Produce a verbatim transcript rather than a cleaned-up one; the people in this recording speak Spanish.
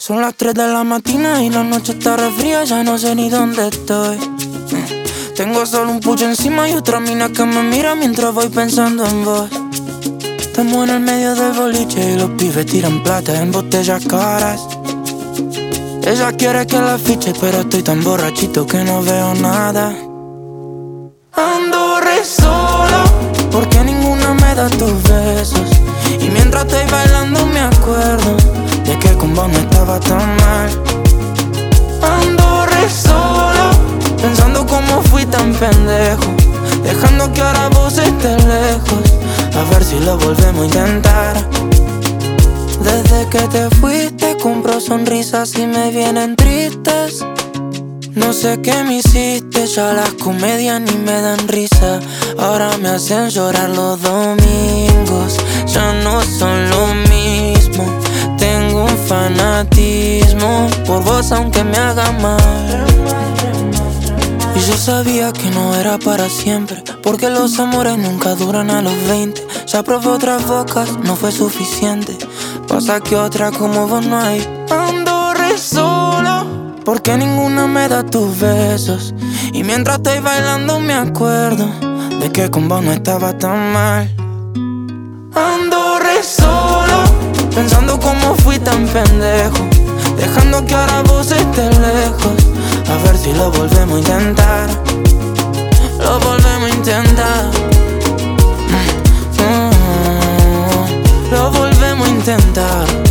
Son las tres de la mañana y la noche está re fría, ya no sé ni dónde estoy. Tengo solo un pucho encima y otra mina que me mira mientras voy pensando en vos. Estamos en el medio del boliche y los pibes tiran plata en botellas caras. Ella quiere que la fiche, pero estoy tan borrachito que no veo nada. Ando re solo, porque ninguna me da tus besos. Y mientras estoy bailando me acuerdo de que con vos no estaba tan mal. Ando re solo, pensando cómo fui tan pendejo, dejando que ahora vos estés lejos. A ver si lo volvemos a intentar. Desde que te fuiste compro sonrisas y me vienen tristes. No sé qué me hiciste, ya las comedias ni me dan risa. Ahora me hacen llorar los domingos, ya no son lo mismo. Tengo un fanatismo por vos aunque me haga mal. Y yo sabía que no era para siempre, porque los amores nunca duran a los veinte. Ya probé otras bocas, no fue suficiente. Pasa que otra como vos no hay. Ando re solo, porque ninguna me da tus besos. Y mientras estoy bailando me acuerdo de que con vos no estaba tan mal. Ando re solo, pensando cómo fui tan pendejo, dejando que ahora vos estés lejos. A ver si lo volvemos a intentar. Lo volvemos a intentar. mm, mm, Lo volvemos a intentar.